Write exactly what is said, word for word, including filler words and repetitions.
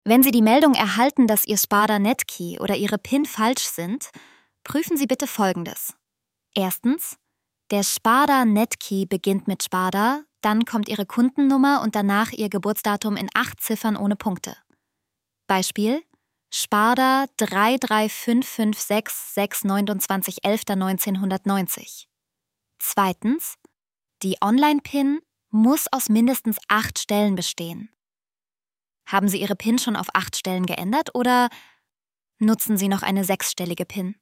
Wenn Sie die Meldung erhalten, dass Ihr Sparda-Netkey oder Ihre PIN falsch sind, prüfen Sie bitte Folgendes. Erstens, der Sparda-Netkey beginnt mit Sparda, dann kommt Ihre Kundennummer und danach Ihr Geburtsdatum in acht Ziffern ohne Punkte. Beispiel: Sparda drei drei fünf fünf sechs sechs neunundzwanzig elfter neunzehnhundertneunzig. Zweitens, die Online-PIN muss aus mindestens acht Stellen bestehen. Haben Sie Ihre PIN schon auf acht Stellen geändert oder nutzen Sie noch eine sechsstellige PIN?